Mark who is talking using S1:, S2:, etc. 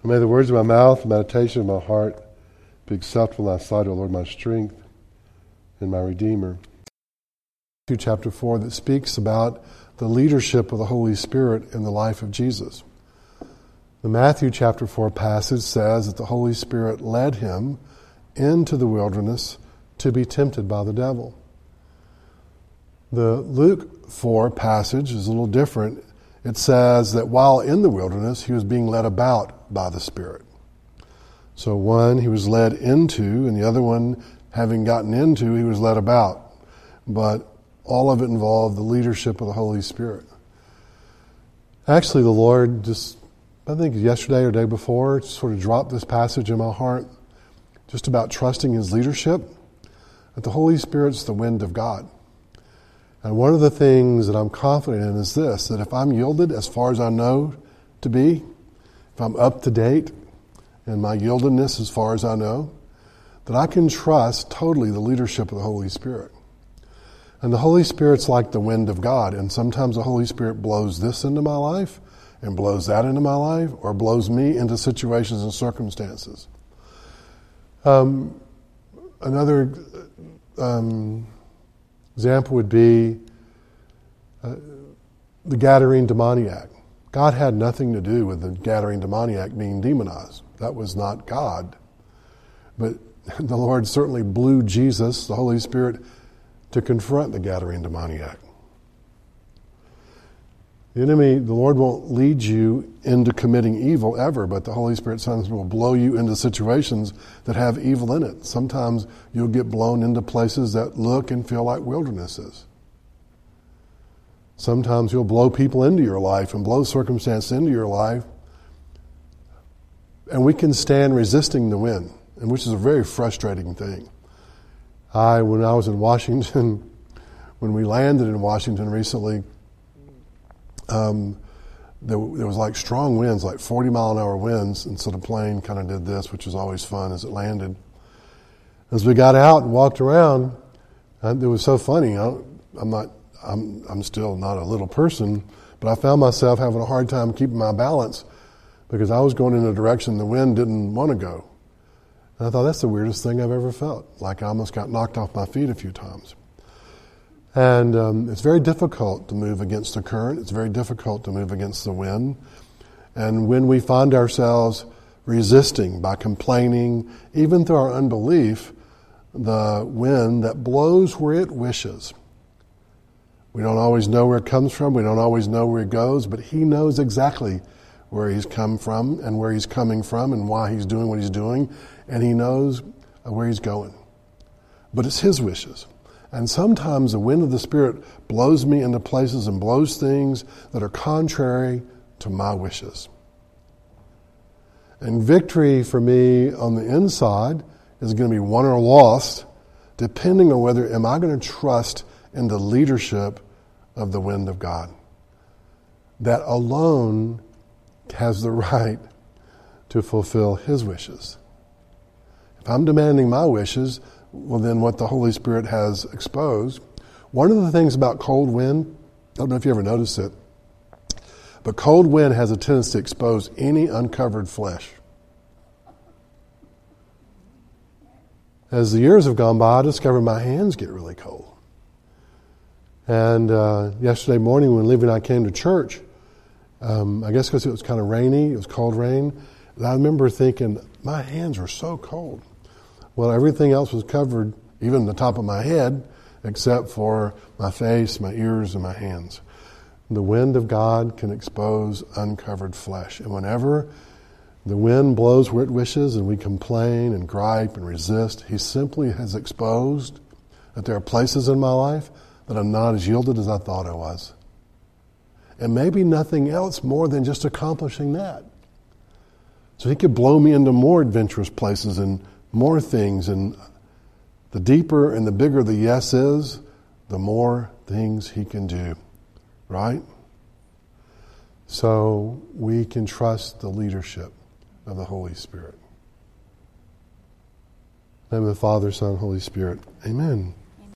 S1: And may the words of my mouth, the meditation of my heart be acceptable in thy sight, O Lord, my strength and my Redeemer. Chapter 4 that speaks about the leadership of the Holy Spirit in the life of Jesus. The Matthew chapter 4 passage says that the Holy Spirit led him into the wilderness to be tempted by the devil. The Luke 4 passage is a little different. It says that while in the wilderness, he was being led about by the Spirit. So one, he was led into, and the other one, having gotten into, he was led about. But all of it involved the leadership of the Holy Spirit. Actually, the Lord just, I think yesterday or day before, sort of dropped this passage in my heart, just about trusting His leadership, that the Holy Spirit's the wind of God. And one of the things that I'm confident in is this, that if I'm yielded as far as I know to be, if I'm up to date in my yieldedness as far as I know, that I can trust totally the leadership of the Holy Spirit. And the Holy Spirit's like the wind of God, and sometimes the Holy Spirit blows this into my life and blows that into my life, or blows me into situations and circumstances. Another example would be the Gadarene demoniac. God had nothing to do with the Gadarene demoniac being demonized. That was not God. But the Lord certainly blew Jesus, the Holy Spirit, to confront the Gadarene demoniac. The enemy, the Lord won't lead you into committing evil ever, but the Holy Spirit sometimes will blow you into situations that have evil in it. Sometimes you'll get blown into places that look and feel like wildernesses. Sometimes you'll blow people into your life and blow circumstances into your life, and we can stand resisting the wind, and which is a very frustrating thing. When I was in Washington, when we landed in Washington recently, there was like strong winds, like 40-mile-an-hour winds, and so the plane kind of did this, which was always fun as it landed. As we got out and walked around, it was so funny. I'm still not a little person, but I found myself having a hard time keeping my balance because I was going in a direction the wind didn't want to go. And I thought, that's the weirdest thing I've ever felt. Like I almost got knocked off my feet a few times. And it's very difficult to move against the current. It's very difficult to move against the wind. And when we find ourselves resisting by complaining, even through our unbelief, the wind that blows where it wishes. We don't always know where it comes from. We don't always know where it goes, but He knows exactly where He's come from and where He's coming from and why He's doing what He's doing. And He knows where He's going. But it's His wishes. And sometimes the wind of the Spirit blows me into places and blows things that are contrary to my wishes. And victory for me on the inside is going to be won or lost depending on whether am I going to trust in the leadership of the wind of God. That alone has the right to fulfill His wishes. If I'm demanding my wishes, well, then what the Holy Spirit has exposed. One of the things about cold wind, I don't know if you ever noticed it, but cold wind has a tendency to expose any uncovered flesh. As the years have gone by, I discovered my hands get really cold. And yesterday morning when Livy and I came to church, I guess because it was kind of rainy, it was cold rain, and I remember thinking, my hands are so cold. Well, everything else was covered, even the top of my head, except for my face, my ears, and my hands. The wind of God can expose uncovered flesh. And whenever the wind blows where it wishes and we complain and gripe and resist, He simply has exposed that there are places in my life that I'm not as yielded as I thought I was. And maybe nothing else more than just accomplishing that. So He could blow me into more adventurous places and more things, and the deeper and the bigger the yes is, the more things He can do, right? So we can trust the leadership of the Holy Spirit. In the name of the Father, Son, Holy Spirit. Amen.